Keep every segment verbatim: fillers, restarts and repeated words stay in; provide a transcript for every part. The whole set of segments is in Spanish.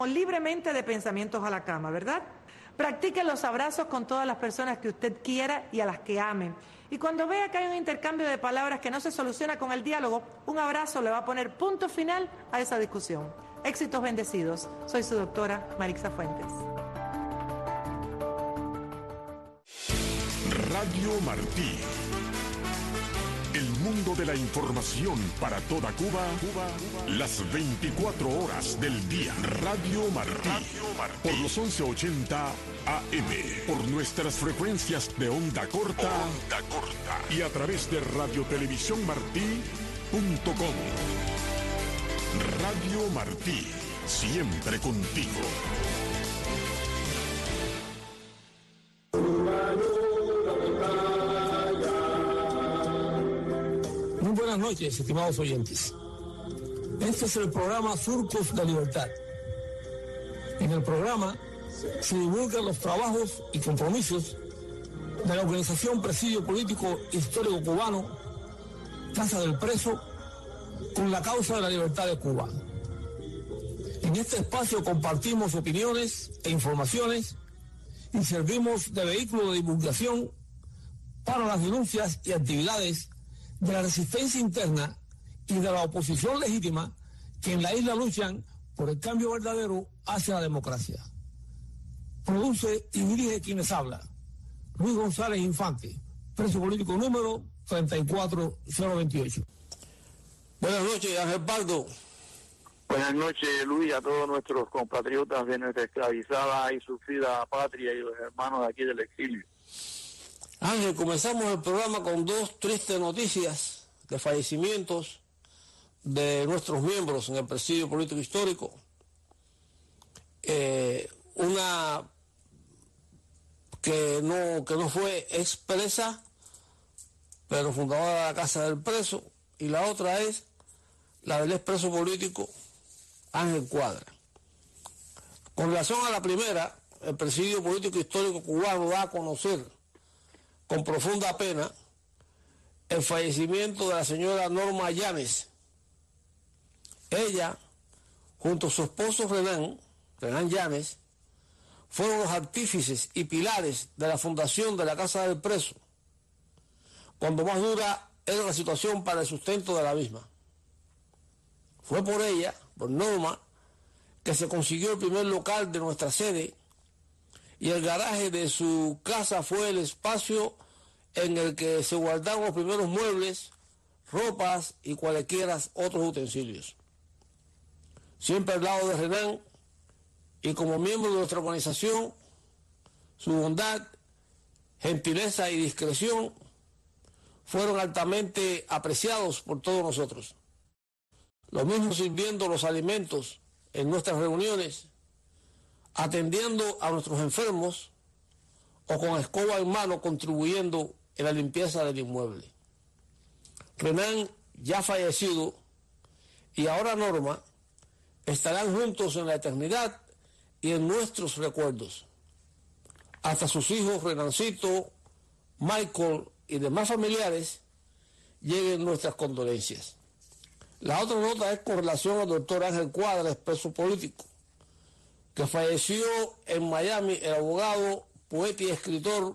libremente de pensamientos a la cama, ¿verdad? Practique los abrazos con todas las personas que usted quiera y a las que ame. Y cuando vea que hay un intercambio de palabras que no se soluciona con el diálogo, un abrazo le va a poner punto final a esa discusión. Éxitos bendecidos. Soy su doctora Marixa Fuentes. Radio Martí. El mundo de la información para toda Cuba, Cuba, las veinticuatro horas del día. Radio Martí, Radio Martí. Por los once ochenta A M, por nuestras frecuencias de onda corta, onda corta y a través de radiotelevisión martí punto com. Radio Martí, siempre contigo. Muy buenas noches, estimados oyentes. Este es el programa Surcos de Libertad. En el programa se divulgan los trabajos y compromisos de la organización Presidio Político Histórico Cubano, Casa del Preso, con la causa de la libertad de Cuba. En este espacio compartimos opiniones e informaciones y servimos de vehículo de divulgación para las denuncias y actividades de la resistencia interna y de la oposición legítima que en la isla luchan por el cambio verdadero hacia la democracia. Produce y dirige quienes habla Luis González Infante, preso político número treinta y cuatro mil veintiocho. Buenas noches, Ángel Pardo. Buenas noches, Luis, a todos nuestros compatriotas de nuestra esclavizada y sufrida patria y los hermanos de aquí del exilio. Ángel, comenzamos el programa con dos tristes noticias de fallecimientos de nuestros miembros en el Presidio Político Histórico. Eh, una que no, que no fue expresa, pero fundadora de la Casa del Preso, y la otra es la del expreso político Ángel Cuadra. Con relación a la primera, el Presidio Político Histórico Cubano da a conocer con profunda pena el fallecimiento de la señora Norma Llanes. Ella, junto a su esposo Renán, Renán Llanes, fueron los artífices y pilares de la fundación de la Casa del Preso, cuando más dura era la situación para el sustento de la misma. Fue por ella, por Norma, que se consiguió el primer local de nuestra sede, y el garaje de su casa fue el espacio en el que se guardaron los primeros muebles, ropas y cualquiera otros utensilios. Siempre al lado de Renán y como miembro de nuestra organización, su bondad, gentileza y discreción fueron altamente apreciados por todos nosotros. Lo mismo sirviendo los alimentos en nuestras reuniones, atendiendo a nuestros enfermos o con escoba en mano contribuyendo en la limpieza del inmueble. Renán, ya fallecido, y ahora Norma, estarán juntos en la eternidad y en nuestros recuerdos. Hasta sus hijos Renancito, Michael y demás familiares lleguen nuestras condolencias. La otra nota es con relación al doctor Ángel Cuadra, expreso político, que falleció en Miami el abogado, poeta y escritor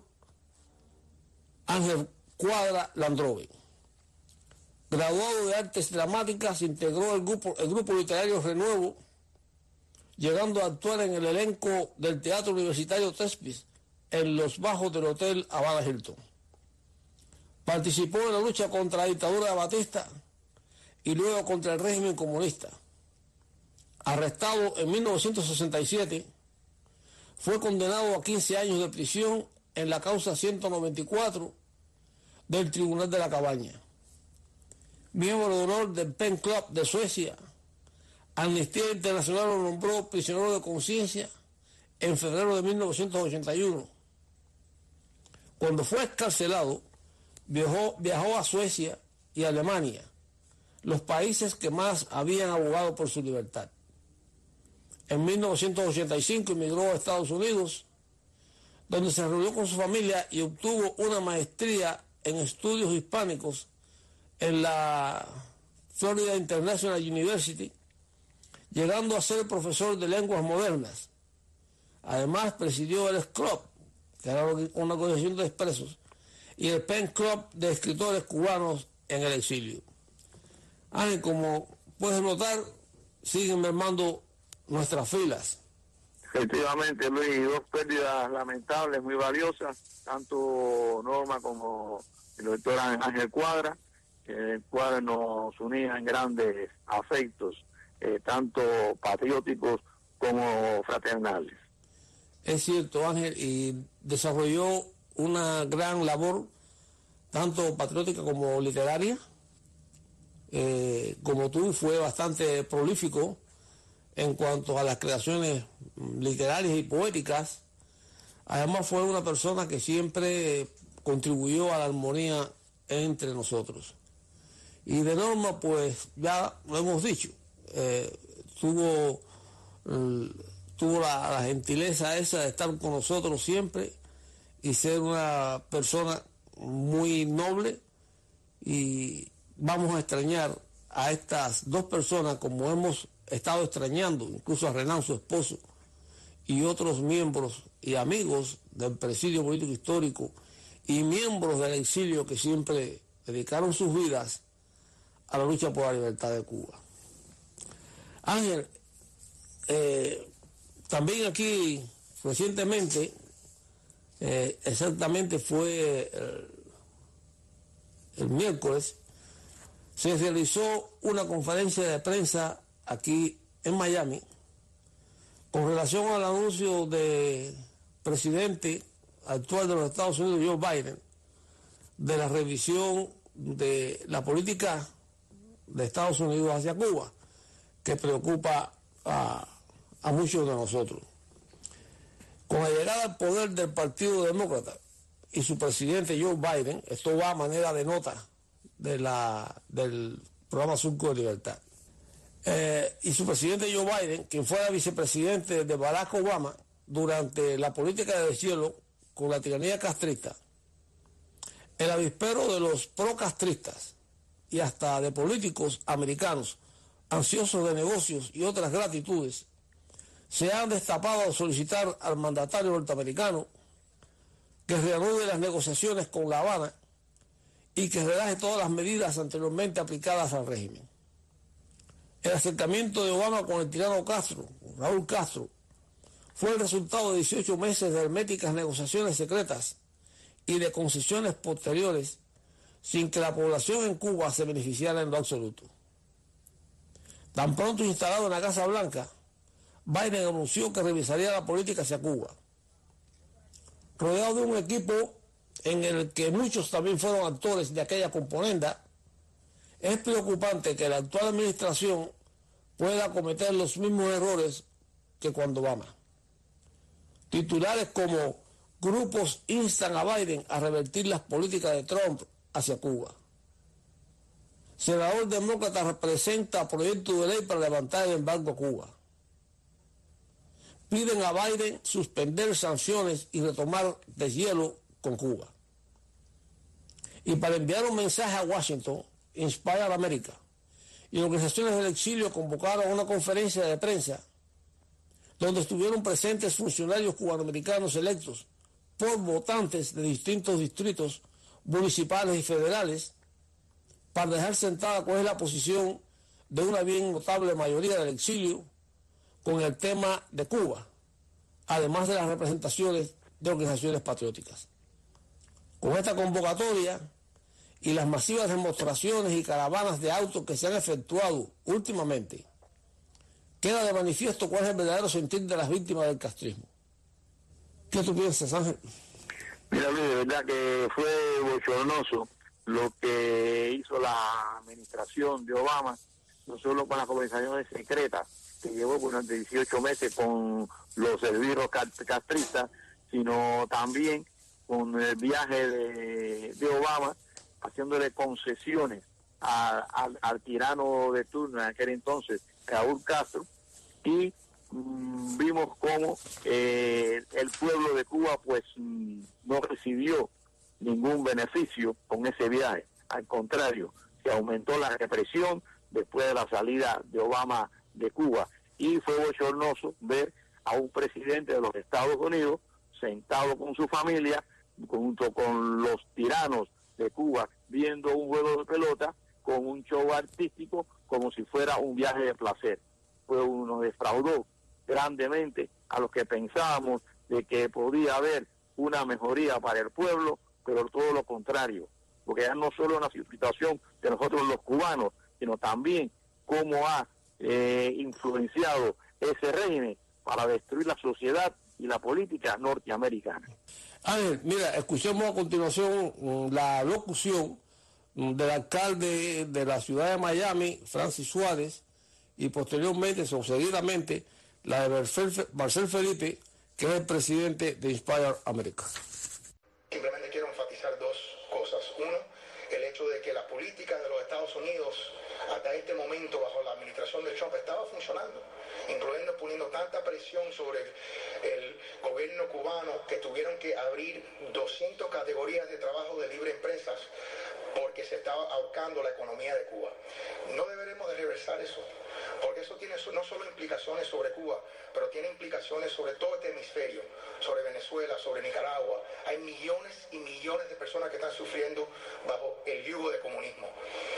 Ángel Cuadra Landrove. Graduado de Artes Dramáticas, integró el grupo, el grupo literario Renuevo, llegando a actuar en el elenco del Teatro Universitario Tespis en los bajos del Hotel Habana Hilton. Participó en la lucha contra la dictadura de Batista y luego contra el régimen comunista. Arrestado en mil novecientos sesenta y siete, fue condenado a quince años de prisión en la causa ciento noventa y cuatro del Tribunal de la Cabaña. Miembro de honor del Pen Club de Suecia, Amnistía Internacional lo nombró prisionero de conciencia en febrero de mil novecientos ochenta y uno. Cuando fue excarcelado, viajó, viajó a Suecia y Alemania, los países que más habían abogado por su libertad. En mil novecientos ochenta y cinco emigró a Estados Unidos, donde se reunió con su familia y obtuvo una maestría en estudios hispánicos en la Florida International University, llegando a ser profesor de lenguas modernas. Además, presidió el S C L U B, que era una organización de expresos, y el Pen Club de escritores cubanos en el exilio. Ángel, como puedes notar, siguen mermando nuestras filas. Efectivamente, Luis, dos pérdidas lamentables, muy valiosas, tanto Norma como el doctor Ángel Cuadra. El Cuadra nos unía en grandes afectos, eh, tanto patrióticos como fraternales. Es cierto, Ángel, y desarrolló una gran labor, tanto patriótica como literaria. Eh, como tú, fue bastante prolífico en cuanto a las creaciones literarias y poéticas. Además, fue una persona que siempre contribuyó a la armonía entre nosotros. Y de Norma, pues ya lo hemos dicho, eh, tuvo, eh, tuvo la, la gentileza esa de estar con nosotros siempre y ser una persona muy noble, y vamos a extrañar a estas dos personas como hemos estado extrañando incluso a Renan, su esposo, y otros miembros y amigos del presidio político histórico y miembros del exilio que siempre dedicaron sus vidas a la lucha por la libertad de Cuba. Ángel, eh, también aquí recientemente, eh, exactamente fue el, el miércoles, se realizó una conferencia de prensa aquí en Miami con relación al anuncio del presidente actual de los Estados Unidos, Joe Biden, de la revisión de la política de Estados Unidos hacia Cuba, que preocupa a, a muchos de nosotros. Con la llegada al poder del Partido Demócrata y su presidente Joe Biden, esto va a manera de nota de la, del programa Surco de Libertad, eh, y su presidente Joe Biden, quien fuera vicepresidente de Barack Obama durante la política de deshielo con la tiranía castrista, el avispero de los pro-castristas y hasta de políticos americanos ansiosos de negocios y otras gratitudes se han destapado al solicitar al mandatario norteamericano que reanude las negociaciones con La Habana y que relaje todas las medidas anteriormente aplicadas al régimen. El acercamiento de Obama con el tirano Castro, Raúl Castro, fue el resultado de dieciocho meses de herméticas negociaciones secretas y de concesiones posteriores sin que la población en Cuba se beneficiara en lo absoluto. Tan pronto instalado en la Casa Blanca, Biden anunció que revisaría la política hacia Cuba. Rodeado de un equipo en el que muchos también fueron actores de aquella componenda, es preocupante que la actual administración pueda cometer los mismos errores que cuando Obama. Titulares como grupos instan a Biden a revertir las políticas de Trump hacia Cuba. Senador demócrata representa proyecto de ley para levantar el embargo a Cuba. Piden a Biden suspender sanciones y retomar deshielo con Cuba. Y para enviar un mensaje a Washington, Inspire America y organizaciones del exilio convocaron una conferencia de prensa donde estuvieron presentes funcionarios cubanoamericanos electos por votantes de distintos distritos municipales y federales para dejar sentada cuál es la posición de una bien notable mayoría del exilio con el tema de Cuba, además de las representaciones de organizaciones patrióticas. Con esta convocatoria y las masivas demostraciones y caravanas de autos que se han efectuado últimamente, queda de manifiesto cuál es el verdadero sentir de las víctimas del castrismo. ¿Qué tú piensas, Ángel? Mira, Luis, de verdad que fue bochornoso lo que hizo la administración de Obama, no solo con las conversaciones secretas que llevó durante dieciocho meses con los servidores castristas, sino también con el viaje de, de Obama, haciéndole concesiones a, a, al tirano de turno en aquel entonces, Raúl Castro, y mmm, vimos cómo eh, el pueblo de Cuba pues mmm, no recibió ningún beneficio con ese viaje. Al contrario, se aumentó la represión después de la salida de Obama de Cuba. y fue bochornoso ver a un presidente de los Estados Unidos sentado con su familia, junto con los tiranos de Cuba, viendo un juego de pelota con un show artístico como si fuera un viaje de placer. Pues nos defraudó grandemente a los que pensábamos de que podía haber una mejoría para el pueblo, pero todo lo contrario, porque ya no solo una situación de nosotros los cubanos, sino también cómo ha eh, influenciado ese régimen para destruir la sociedad y la política norteamericana. A ver, mira, escuchemos a continuación mm, la locución mm, del alcalde de la ciudad de Miami, Francis Suárez, y posteriormente, seguidamente, la de Marcel, Marcel Felipe, que es el presidente de Inspire America. Simplemente quiero enfatizar dos cosas. Uno, el hecho de que la política de los Estados Unidos hasta este momento, bajo la administración de Trump, estaba funcionando, incluyendo poniendo tanta presión sobre el, el gobierno cubano que tuvieron que abrir doscientas categorías de trabajo de libre empresas porque se estaba ahorcando la economía de Cuba. No deberemos de reversar eso, porque eso tiene no solo implicaciones sobre Cuba, pero tiene implicaciones sobre todo este hemisferio, sobre Venezuela, sobre Nicaragua. Hay millones y millones de personas que están sufriendo bajo el yugo de comunismo.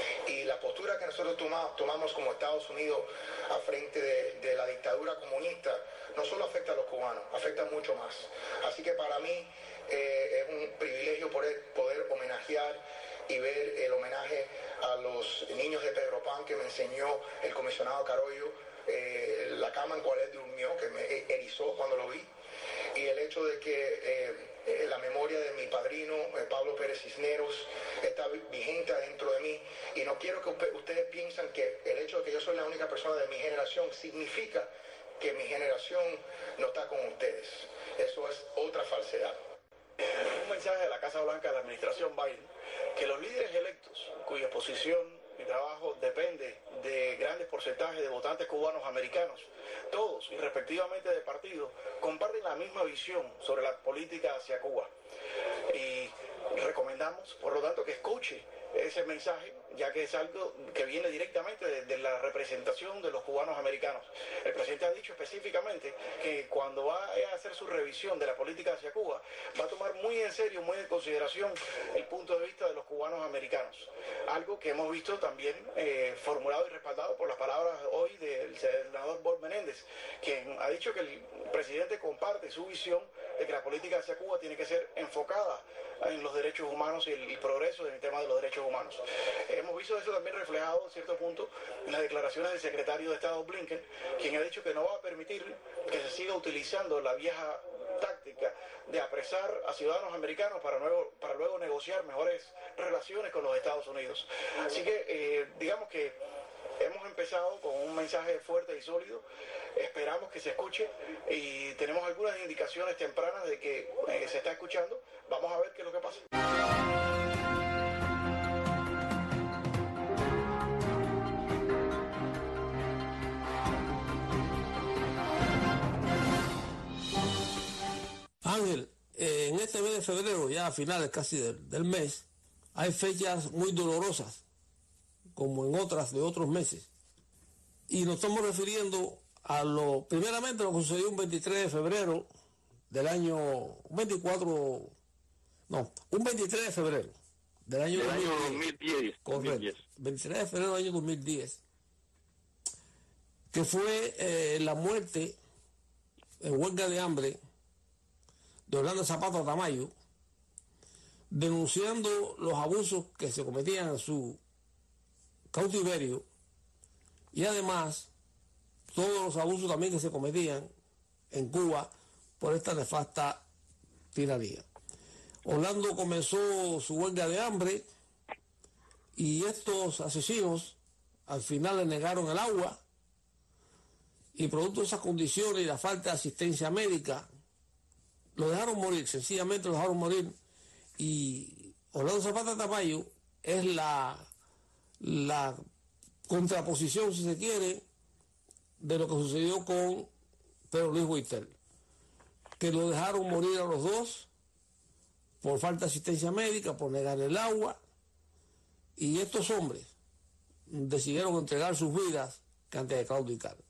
Y la postura que nosotros toma, tomamos como Estados Unidos a frente de, de la dictadura comunista no solo afecta a los cubanos, afecta mucho más. Así que para mí eh, es un privilegio poder, poder homenajear y ver el homenaje a los niños de Pedro Pan que me enseñó el comisionado Carollo, eh, la cama en cual él durmió, que me erizó cuando lo vi, y el hecho de que eh, eh, la memoria de mi padrino, eh, Pablo Pérez Cisneros, está vigente adentro de mí, y no quiero que ustedes piensen que el hecho de que yo soy la única persona de mi generación significa que mi generación no está con ustedes. Eso es otra falsedad. Un mensaje de la Casa Blanca de la administración Biden, que los líderes electos, cuya posición y trabajo depende de grandes porcentajes de votantes cubanos americanos, todos, irrespectivamente de partido, comparten la misma visión sobre la política hacia Cuba. Y recomendamos, por lo tanto, que escuche ese mensaje, ya que es algo que viene directamente de, de la representación de los cubanos americanos. El presidente ha dicho específicamente que cuando va a hacer su revisión de la política hacia Cuba, va a tomar muy en serio, muy en consideración el punto de vista de los cubanos americanos. Algo que hemos visto también eh, formulado y respaldado por las palabras hoy del senador Bob Menéndez, quien ha dicho que el presidente comparte su visión de que la política hacia Cuba tiene que ser enfocada en los derechos humanos y el, el progreso en el tema de los derechos humanos. Hemos visto eso también reflejado en cierto punto en las declaraciones del secretario de Estado Blinken, quien ha dicho que no va a permitir que se siga utilizando la vieja táctica de apresar a ciudadanos americanos para, nuevo, para luego negociar mejores relaciones con los Estados Unidos. Así que eh, digamos que hemos empezado con un mensaje fuerte y sólido, esperamos que se escuche y tenemos algunas indicaciones tempranas de que eh, se está escuchando. Vamos a ver qué es lo que pasa. Ángel, eh, en este mes de febrero, ya a finales casi del, del mes, hay fechas muy dolorosas, como en otras de otros meses. Y nos estamos refiriendo a lo, primeramente, lo que sucedió un veintitrés de febrero del año veinticuatro, no, un veintitrés de febrero del año, del año dos mil diez. Correcto, veintitrés de febrero del año dos mil diez, que fue eh, la muerte en huelga de hambre de Orlando Zapata Tamayo, denunciando los abusos que se cometían en su cautiverio y además todos los abusos también que se cometían en Cuba por esta nefasta tiranía. Orlando comenzó su huelga de hambre y estos asesinos al final le negaron el agua y producto de esas condiciones y la falta de asistencia médica lo dejaron morir, sencillamente lo dejaron morir. Y Orlando Zapata Tamayo es la, la contraposición, si se quiere, de lo que sucedió con Pedro Luis Huitel, que lo dejaron morir a los dos por falta de asistencia médica, por negar el agua, y estos hombres decidieron entregar sus vidas que antes de claudicar.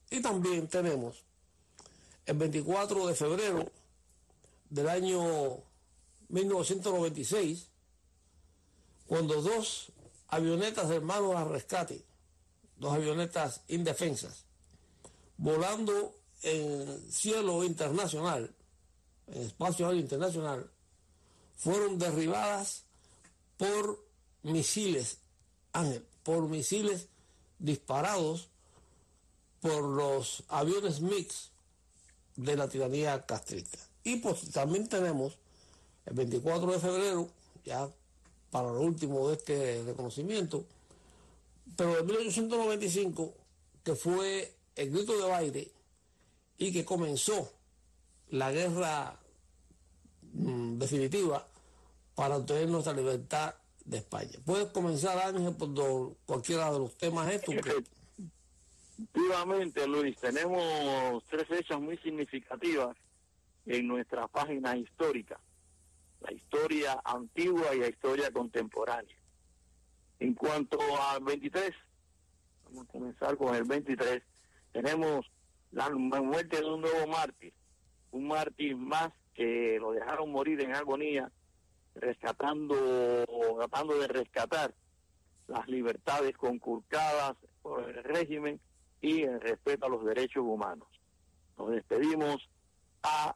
Y también tenemos el veinticuatro de febrero del año mil novecientos noventa y seis, cuando dos avionetas hermanos al rescate, dos avionetas indefensas, volando en cielo internacional, en espacio aéreo internacional, fueron derribadas por misiles, Ángel, por misiles disparados por los aviones mix de la tiranía castrista. Y pues también tenemos el veinticuatro de febrero, ya para lo último de este reconocimiento, pero de mil ochocientos noventa y cinco, que fue el grito de baile y que comenzó la guerra mmm, definitiva para obtener nuestra libertad de España. Puedes comenzar, Ángel, por do, cualquiera de los temas estos. Que... Efectivamente, Luis, tenemos tres fechas muy significativas en nuestra página histórica: la historia antigua y la historia contemporánea. En cuanto al veintitrés, vamos a comenzar con el veintitrés, tenemos la muerte de un nuevo mártir, un mártir más que lo dejaron morir en agonía, rescatando, tratando de rescatar las libertades conculcadas por el régimen y el respeto a los derechos humanos. Nos despedimos a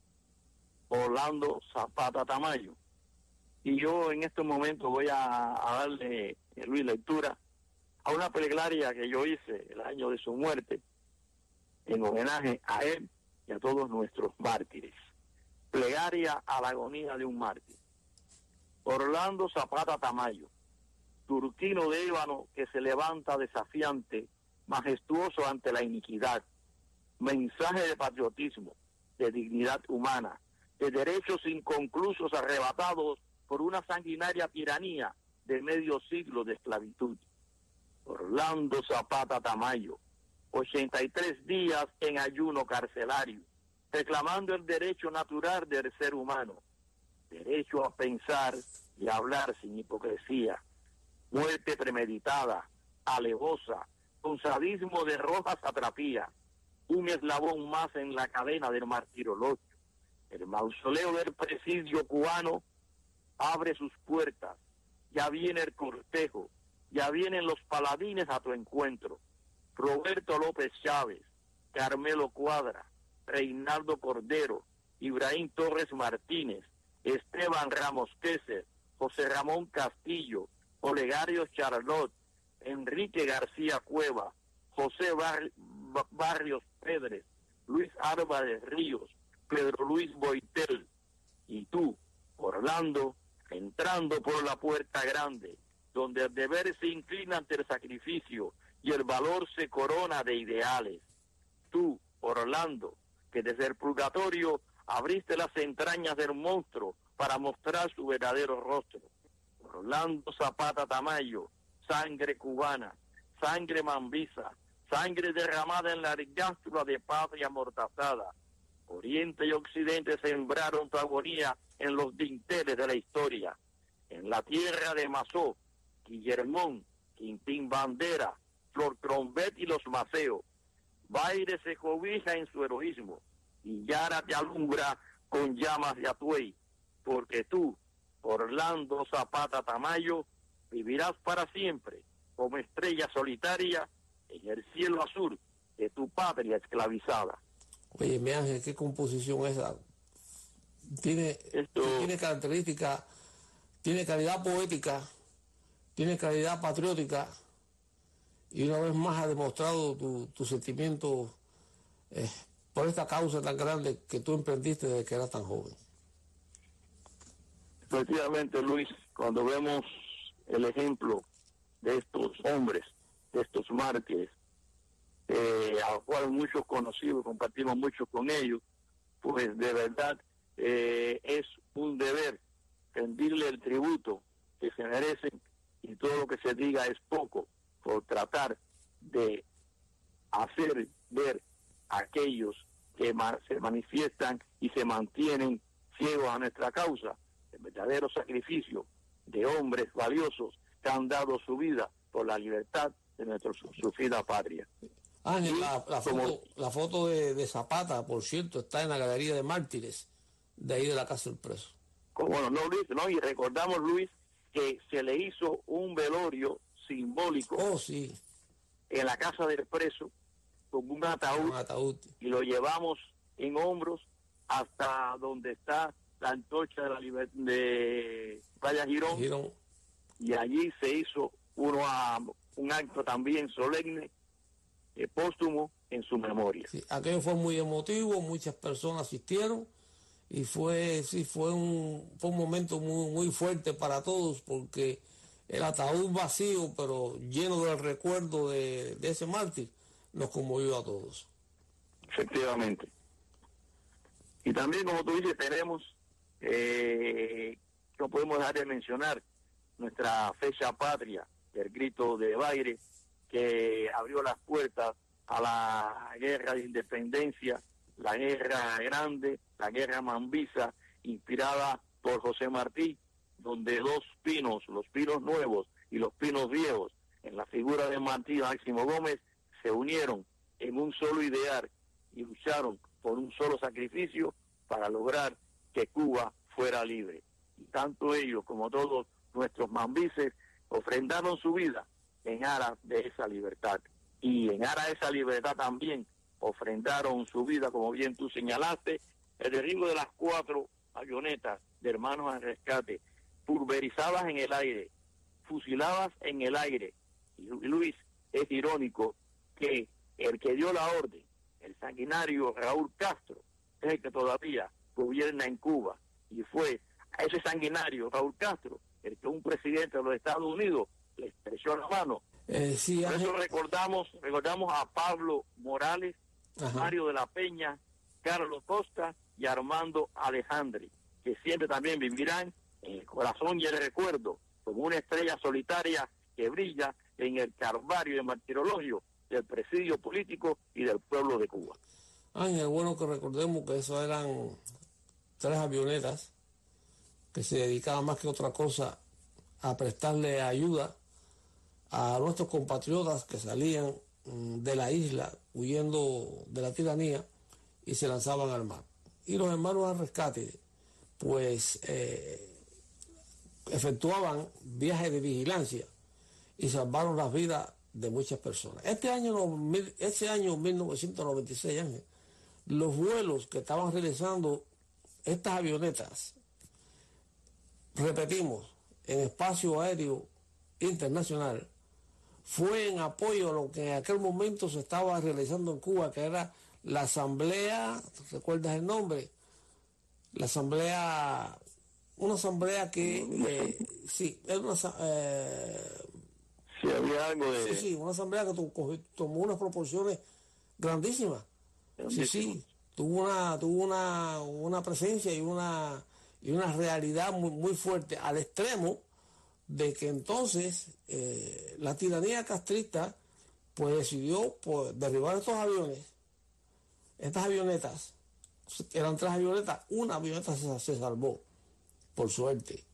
Orlando Zapata Tamayo. Y yo en este momento voy a, a darle, eh, Luis, lectura a una plegaria que yo hice el año de su muerte en homenaje a él y a todos nuestros mártires. Plegaria a la agonía de un mártir. Orlando Zapata Tamayo, turquino de ébano que se levanta desafiante, majestuoso ante la iniquidad, mensaje de patriotismo, de dignidad humana, de derechos inconclusos arrebatados por una sanguinaria tiranía de medio siglo de esclavitud. Orlando Zapata Tamayo, ochenta y tres días en ayuno carcelario, reclamando el derecho natural del ser humano, derecho a pensar y a hablar sin hipocresía, muerte premeditada, alevosa, con sadismo de roja satrapía, un eslabón más en la cadena del martirologio. El mausoleo del presidio cubano abre sus puertas, ya viene el cortejo, ya vienen los paladines a tu encuentro. Roberto López Chávez, Carmelo Cuadra, Reinaldo Cordero, Ibrahim Torres Martínez, Esteban Ramos Queser, José Ramón Castillo, Olegario Charlot, Enrique García Cueva, José Bar Barrios Pedres, Luis Álvarez Ríos, Pedro Luis Boitel, y tú, Orlando, entrando por la puerta grande, donde el deber se inclina ante el sacrificio y el valor se corona de ideales. Tú, Orlando, que desde el purgatorio abriste las entrañas del monstruo para mostrar su verdadero rostro. Orlando Zapata Tamayo, sangre cubana, sangre mambisa, sangre derramada en la gástrula de patria amortazada. Oriente y Occidente sembraron tu agonía en los dinteles de la historia. En la tierra de Mazó, Guillermón, Quintín Bandera, Flor Trombet y los Maceos, Baire se cobija en su heroísmo y Yara te alumbra con llamas de Atuey, porque tú, Orlando Zapata Tamayo, vivirás para siempre como estrella solitaria en el cielo azul de tu patria esclavizada. Oye, mi Ángel, qué composición esa. Tiene, Esto... tiene características, tiene calidad poética, tiene calidad patriótica, y una vez más ha demostrado tu, tu sentimiento eh, por esta causa tan grande que tú emprendiste desde que eras tan joven. Efectivamente, Luis, cuando vemos el ejemplo de estos hombres, de estos mártires, eh, a los cuales muchos conocidos, compartimos mucho con ellos, pues de verdad eh, es un deber rendirle el tributo que se merecen, y todo lo que se diga es poco por tratar de hacer ver a aquellos que ma se manifiestan y se mantienen ciegos a nuestra causa el verdadero sacrificio de hombres valiosos que han dado su vida por la libertad de nuestra sufrida patria. Ángel, la, la foto, la foto de, de Zapata, por cierto, está en la Galería de Mártires, de ahí de la Casa del Preso. Bueno, no, Luis, no, y recordamos, Luis, que se le hizo un velorio simbólico oh, sí. en la Casa del Preso, con un ataúd, un ataúd, y lo llevamos en hombros hasta donde está la antorcha de la liber... de Playa Girón, Girón, y allí se hizo uno a, un acto también solemne, eh, póstumo, en su memoria. Sí, aquello fue muy emotivo, muchas personas asistieron, y fue, sí, fue un, fue un momento muy, muy fuerte para todos, porque el ataúd vacío, pero lleno del recuerdo de, de ese mártir, nos conmovió a todos. Efectivamente. Y también, como tú dices, tenemos, eh, no podemos dejar de mencionar nuestra fecha patria, el grito de Baire, que abrió las puertas a la guerra de independencia, la guerra grande, la guerra mambisa, inspirada por José Martí, donde dos pinos, los pinos nuevos y los pinos viejos, en la figura de Martí y Máximo Gómez, se unieron en un solo ideal y lucharon por un solo sacrificio para lograr que Cuba fuera libre. Y tanto ellos como todos nuestros mambises ofrendaron su vida en aras de esa libertad. Y en aras de esa libertad también ofrendaron su vida, como bien tú señalaste, el derribo de las cuatro avionetas de Hermanos al Rescate, pulverizadas en el aire, fusiladas en el aire. Y Luis, es irónico que el que dio la orden, el sanguinario Raúl Castro, es el que todavía gobierna en Cuba, y fue a ese sanguinario Raúl Castro el que un presidente de los Estados Unidos le estrechó la mano. Eh, sí, Por eso Ángel. recordamos, recordamos a Pablo Morales, Ajá. Mario de la Peña, Carlos Costa y Armando Alejandri, que siempre también vivirán en el corazón y el recuerdo como una estrella solitaria que brilla en el calvario y el martirologio del presidio político y del pueblo de Cuba. Ángel, bueno que recordemos que eso eran tres avionetas que se dedicaban más que otra cosa a prestarle ayuda a nuestros compatriotas que salían de la isla huyendo de la tiranía y se lanzaban al mar. Y los Hermanos al Rescate, pues, eh, efectuaban viajes de vigilancia y salvaron las vidas de muchas personas. Este año, este año mil novecientos noventa y seis, Ángel, los vuelos que estaban realizando estas avionetas, repetimos, en espacio aéreo internacional, fue en apoyo a lo que en aquel momento se estaba realizando en Cuba, que era la asamblea, ¿recuerdas el nombre? La asamblea, una asamblea que, eh, sí, era una, eh, sí, había algo de... Sí, sí, una asamblea que to, tomó unas proporciones grandísimas. Sí, sí, tuvo una, tuvo una, una presencia y una, y una realidad muy, muy fuerte, al extremo de que entonces eh, la tiranía castrista pues decidió pues, derribar estos aviones, estas avionetas, eran tres avionetas, una avioneta se, se salvó, por suerte,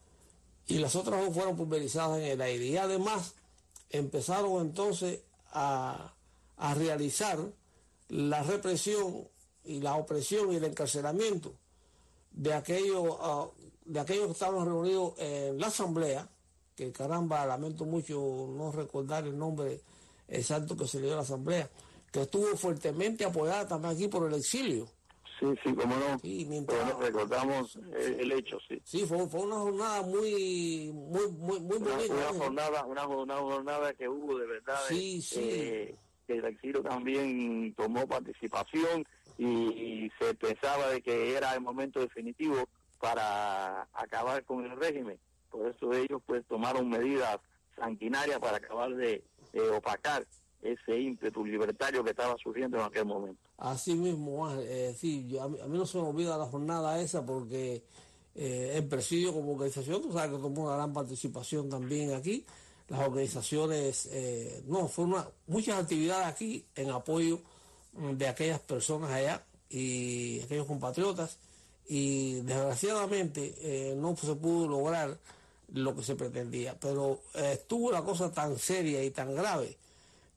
y las otras dos fueron pulverizadas en el aire, y además empezaron entonces a, a realizar la represión y la opresión y el encarcelamiento de aquellos uh, de aquellos que estaban reunidos en la asamblea, que caramba, lamento mucho no recordar el nombre exacto que se le dio a la asamblea, que estuvo fuertemente apoyada también aquí por el exilio. Sí, sí, cómo no. Sí, mientras, bueno, recordamos el, el hecho, sí. Sí, fue, fue una jornada muy, muy, muy, muy una, bonita. Una jornada, una, una jornada que hubo de verdad. Sí, sí. Eh, que el exilio también tomó participación y, y se pensaba de que era el momento definitivo para acabar con el régimen. Por eso ellos pues tomaron medidas sanguinarias para acabar de, de opacar ese ímpetu libertario que estaba surgiendo en aquel momento. Así mismo, eh, sí, yo, a, mí, a mí no se me olvida la jornada esa porque eh, el presidio como organización, tú sabes que tomó una gran participación también aquí, las organizaciones, eh, no, fueron una, muchas actividades aquí en apoyo de aquellas personas allá y aquellos compatriotas, y desgraciadamente eh, no se pudo lograr lo que se pretendía, pero eh, estuvo la cosa tan seria y tan grave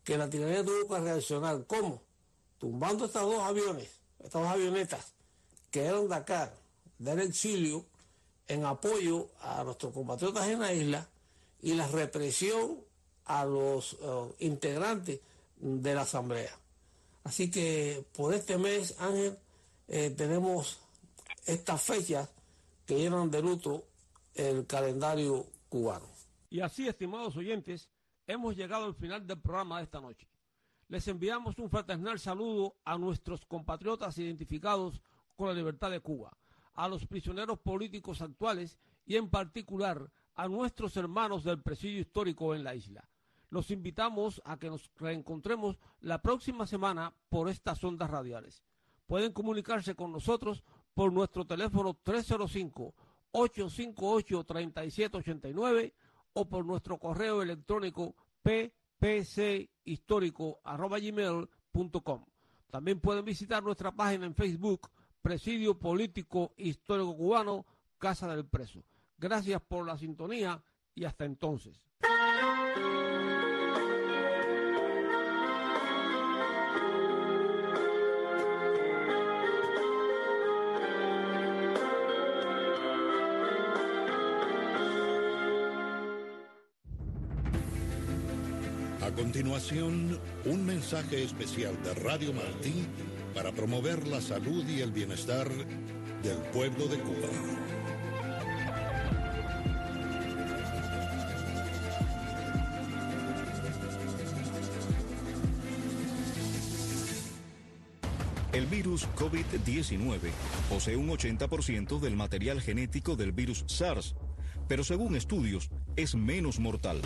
que la tiranía tuvo que reaccionar. ¿Cómo? Tumbando estos dos aviones, estas dos avionetas que eran de acá, del exilio, en apoyo a nuestros compatriotas en la isla, y la represión a los uh, integrantes de la Asamblea. Así que por este mes, Ángel, eh, tenemos estas fechas que llenan de luto el calendario cubano. Y así, estimados oyentes, hemos llegado al final del programa de esta noche. Les enviamos un fraternal saludo a nuestros compatriotas identificados con la libertad de Cuba, a los prisioneros políticos actuales y en particular a nuestros hermanos del presidio histórico en la isla. Los invitamos a que nos reencontremos la próxima semana por estas ondas radiales. Pueden comunicarse con nosotros por nuestro teléfono tres cero cinco, ocho cinco ocho, tres siete ocho nueve o por nuestro correo electrónico p p c histórico arroba gmail punto com. También pueden visitar nuestra página en Facebook, Presidio Político Histórico Cubano, Casa del Preso. Gracias por la sintonía y hasta entonces. A continuación, un mensaje especial de Radio Martí para promover la salud y el bienestar del pueblo de Cuba. El virus COVID diecinueve posee un ochenta por ciento del material genético del virus SARS, pero según estudios es menos mortal.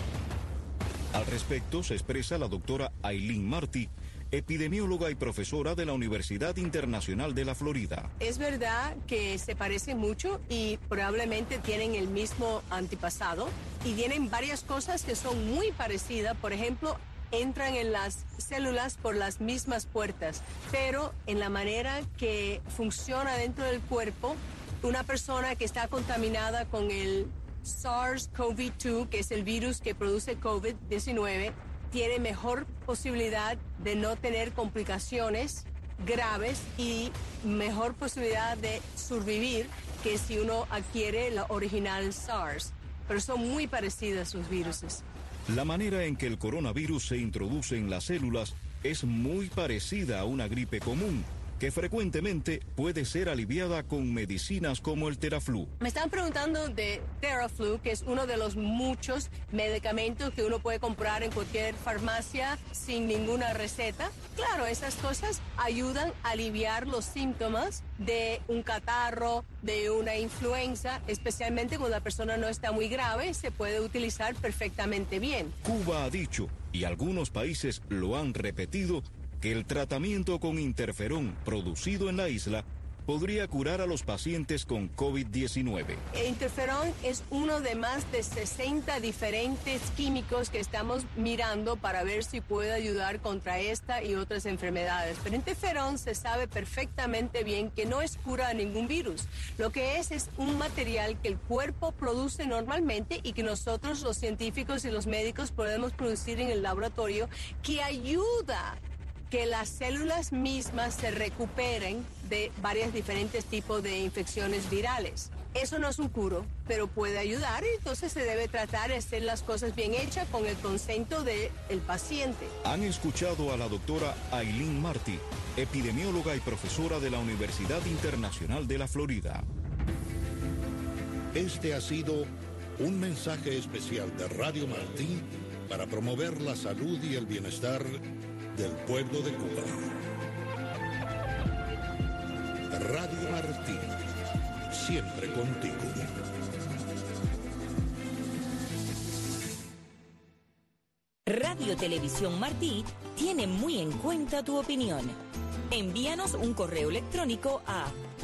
Al respecto se expresa la doctora Aileen Martí, epidemióloga y profesora de la Universidad Internacional de la Florida. Es verdad que se parecen mucho y probablemente tienen el mismo antepasado y tienen varias cosas que son muy parecidas. Por ejemplo, entran en las células por las mismas puertas, pero en la manera que funciona dentro del cuerpo, una persona que está contaminada con el SARS CoV dos, que es el virus que produce COVID diecinueve, tiene mejor posibilidad de no tener complicaciones graves y mejor posibilidad de sobrevivir que si uno adquiere la original SARS. Pero son muy parecidas los viruses. La manera en que el coronavirus se introduce en las células es muy parecida a una gripe común, que frecuentemente puede ser aliviada con medicinas como el Theraflu. Me están preguntando de Theraflu, que es uno de los muchos medicamentos que uno puede comprar en cualquier farmacia sin ninguna receta. Claro, esas cosas ayudan a aliviar los síntomas de un catarro, de una influenza, especialmente cuando la persona no está muy grave, se puede utilizar perfectamente bien. Cuba ha dicho, y algunos países lo han repetido, que el tratamiento con interferón producido en la isla podría curar a los pacientes con COVID diecinueve. El interferón es uno de más de sesenta diferentes químicos que estamos mirando para ver si puede ayudar contra esta y otras enfermedades. Pero interferón se sabe perfectamente bien que no es cura de ningún virus. Lo que es es un material que el cuerpo produce normalmente y que nosotros los científicos y los médicos podemos producir en el laboratorio, que ayuda que las células mismas se recuperen de varios diferentes tipos de infecciones virales. Eso no es un curo, pero puede ayudar, y entonces se debe tratar de hacer las cosas bien hechas con el consento del paciente. Han escuchado a la doctora Aileen Martí, epidemióloga y profesora de la Universidad Internacional de la Florida. Este ha sido un mensaje especial de Radio Martí para promover la salud y el bienestar del pueblo de Cuba. Radio Martí, siempre contigo. Radio Televisión Martí tiene muy en cuenta tu opinión. Envíanos un correo electrónico a